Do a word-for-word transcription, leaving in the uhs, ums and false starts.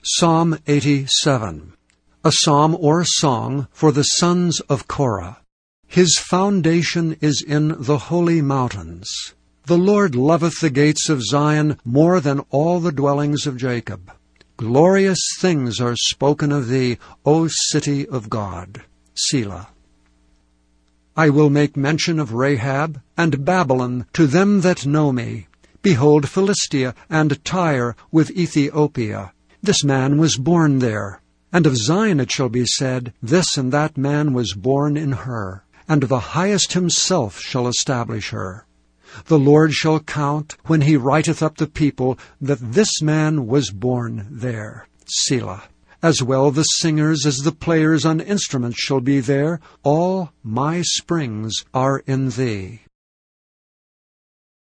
Psalm eighty-seven, a psalm or song for the sons of Korah. His foundation is in the holy mountains. The Lord loveth the gates of Zion more than all the dwellings of Jacob. Glorious things are spoken of thee, O city of God. Selah. I will make mention of Rahab and Babylon to them that know me. Behold Philistia and Tyre with Ethiopia. This man was born there. And of Zion it shall be said, This and that man was born in her. And the Highest himself shall establish her. The Lord shall count, when he writeth up the people, that this man was born there. Selah. As well the singers as the players on instruments shall be there. All my springs are in thee.